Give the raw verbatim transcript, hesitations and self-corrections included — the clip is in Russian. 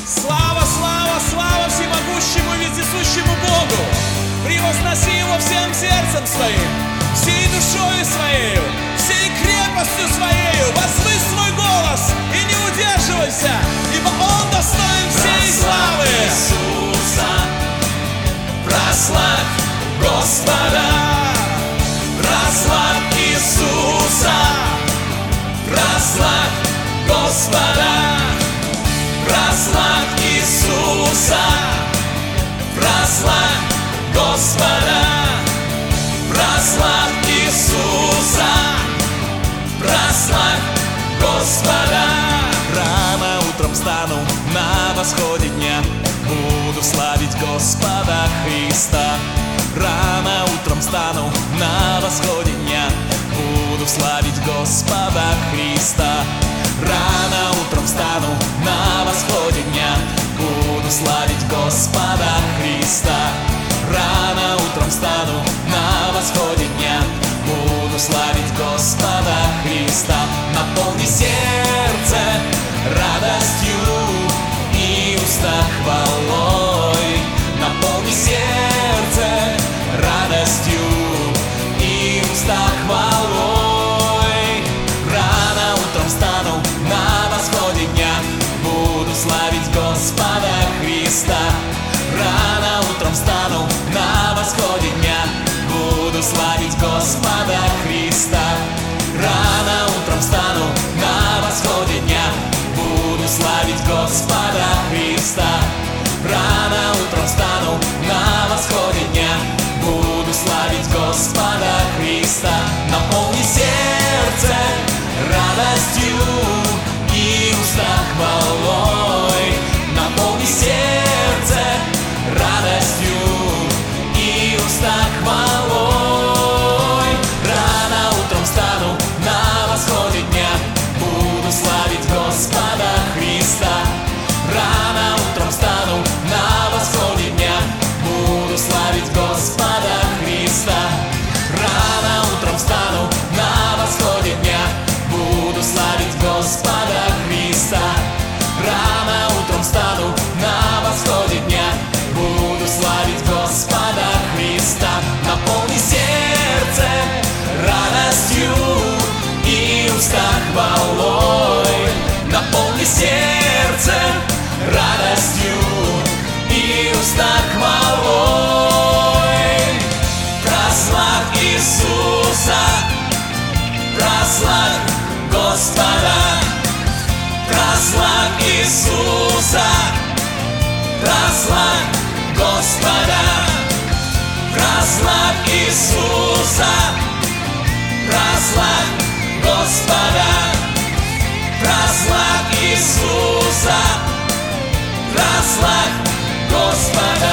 Слава, слава, слава всемогущему и вездесущему Богу! Превозноси Его всем сердцем своим, всей душою своею, всей крепостью своею. Возвысь свой голос и не удерживайся, ибо Он достоин всей славы. Иисуса, прославь Господа, прославь Иисуса, прославь Господа, прославь Иисуса, прославь Господа, прославь Иисуса, прославь Господа. Рано утром встану на восходе дня, буду славить Господа Христа. Рано утром встану на восходе дня, буду славить Господа Христа. Рано утром встану на восходе дня, буду славить Господа Христа. Рано утром встану на восходе дня, буду славить Господа Христа. Наполни сердце радостью и уста хвалой. Наполни сердце радостью и уста хвалой. Рано утром встану на восходе дня, буду славить Господа Христа. Рано утром встану на восходе дня, буду славить Господа Христа. Рано утром встану на восходе дня, буду славить Господа Христа. Рано утром встану на восходе дня, буду славить Господа Христа. Наполни сердце радостью и уста хвалой. Наполни сердце радостью и уста хвалой. Рано утром встану на восходе дня, буду славить Господа Христа. Рано утром встану на восходе дня, буду славить Господа Христа. Рано утром встану на восходе дня, буду славить Господа Христа. Рано утром встану на восходе дня, буду славить Господа Христа. Наполни сердце радостью и уста хвалой. Наполни сердце радостью и уста хвалой. Прославь Иисуса, прославь Господа, прославь Иисуса, прославь Господа, прославь Иисуса, прославь Господа, прославь Иисуса, прославь Господа.